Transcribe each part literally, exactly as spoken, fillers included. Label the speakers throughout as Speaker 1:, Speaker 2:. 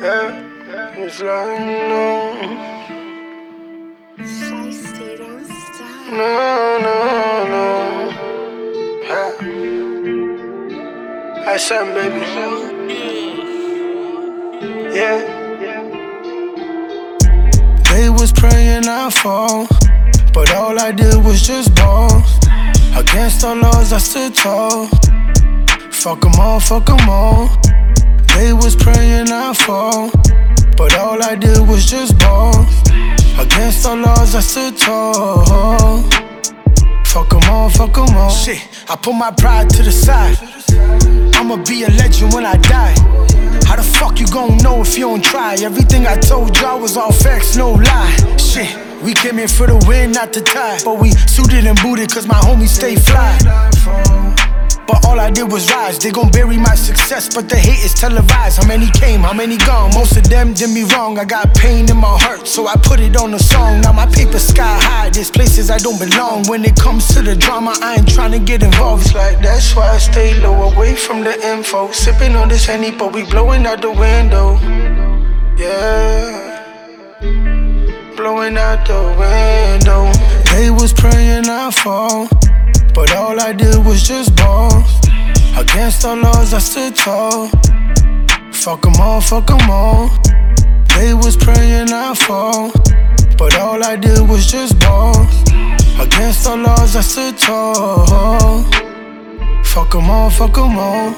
Speaker 1: Yeah, it's like no, no, no, no. Yeah. I said, baby. Yeah. They was praying I fall, but all I did was just ball. Against all laws I stood tall. Fuck 'em all, fuck 'em all. They was praying I fall, but all I did was just ball. Against all laws I stood tall. Fuck 'em all, fuck 'em all. Shit, I put my pride to the side. I'ma be a legend when I die. How the fuck you gon' know if you don't try? Everything I told y'all was all facts, no lie. Shit, we came in for the win, not the tie. But we suited and booted cause my homies stay fly. But all I did was rise. They gon' bury my success, but the hate is televised. How many came, how many gone? Most of them did me wrong. I got pain in my heart, so I put it on a song. Now my paper sky high, there's places I don't belong. When it comes to the drama, I ain't tryna get involved. It's like that's why I stay low, away from the info. Sipping on this Henny, but we blowing out the window. Yeah, blowing out the window. They was praying I fall, but all I did was just ball. Against all laws I stood tall. Fuck 'em all, fuck 'em all. They was praying I fall, but all I did was just ball. Against all laws I stood tall. Fuck 'em all, fuck 'em all.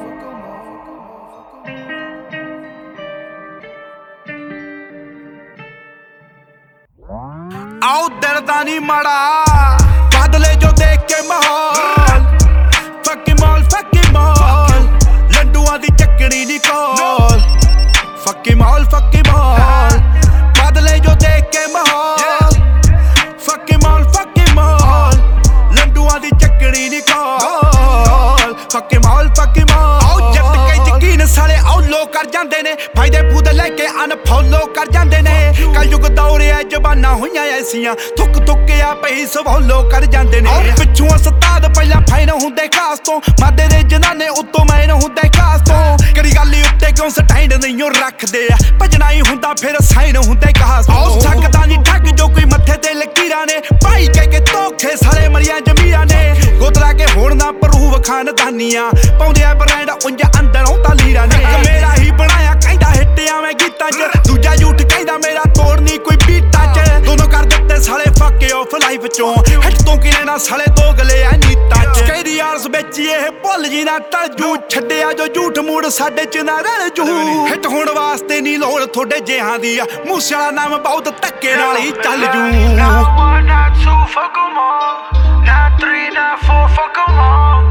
Speaker 2: आओ दिल दा नी माड़ा बदले जो देख के माहौल फकी मॉल फकी मॉल लड्डुआं दी चकड़ी नी कोल फकी मॉल फकी मॉल बदले जो देख के माहौल फकी मॉल फकी मॉल लड्डुआं दी चकड़ी नी कोल फकी मॉल फकी मॉल आओ जट के यकीन साले आओ लो कर जांदे ने फायदे फूदे लेके अनफॉलो कर जांदे ने कल युग दौरे जबाना होइयां ऐसियां थुक थुक के आ पई सवालो कर जांदे ने पिछों उस्ताद पहला फाइन हुंदे खास तो मादे दे जनाने उत्तों मैन हुंदे खास तो करी गल्ली उत्ते क्यों स्टैंड नहीं रखदे आ भजना ही हुंदा फिर साइन हुंदे खास तो सकदा नहीं ठग जो कोई मत्थे ते लकीरां ने भाई कह के धोखे सारे मरियां जमीरां ने गोतरा के होण ना प्रूव खानदानियां पाउंदे आ ब्रांड उंज अंदरों तालीरा ने मेरा ही बनाया कहंदा हिट्टियां मैं गीतां च दूजा झूठ कहंदा मेरा तोड़नी कोई बीटा च दोनों कर दित्ते साले फके ऑफ लाइफ चों हिट तो कि लेना साले दो गले आ नीता च कैरी यार्स बेची ए भुल जी ना टल जू छड्डिया जो झूठ मूड़ साडे च ना रल जू हिट होण वास्ते नी लोड़ थोड़े जिहां दी मूसे वाला नाम बहुत धक्के नाल ही चल जू
Speaker 1: Not one, not two, fuck 'em all. Not three, not four, fuck 'em all.